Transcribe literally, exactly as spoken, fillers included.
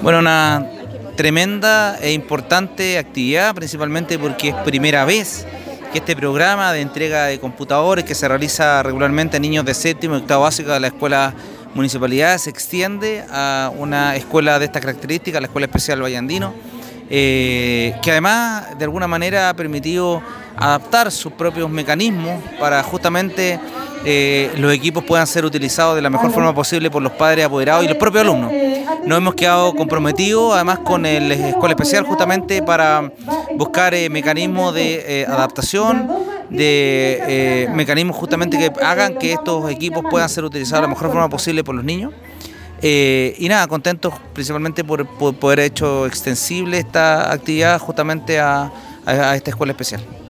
Bueno, una tremenda e importante actividad, principalmente porque es primera vez que este programa de entrega de computadores que se realiza regularmente a niños de séptimo y octavo básico de la escuela municipalidad se extiende a una escuela de estas características, la Escuela Especial Valle Andino, eh, que además de alguna manera ha permitido adaptar sus propios mecanismos para justamente eh, los equipos puedan ser utilizados de la mejor forma posible por los padres apoderados y los propios alumnos. Nos hemos quedado comprometidos además con el Escuela Especial justamente para buscar eh, mecanismos de eh, adaptación, de eh, mecanismos justamente que hagan que estos equipos puedan ser utilizados de la mejor forma posible por los niños. Eh, y nada, contentos principalmente por, por poder hecho extensible esta actividad justamente a, a, a esta escuela especial.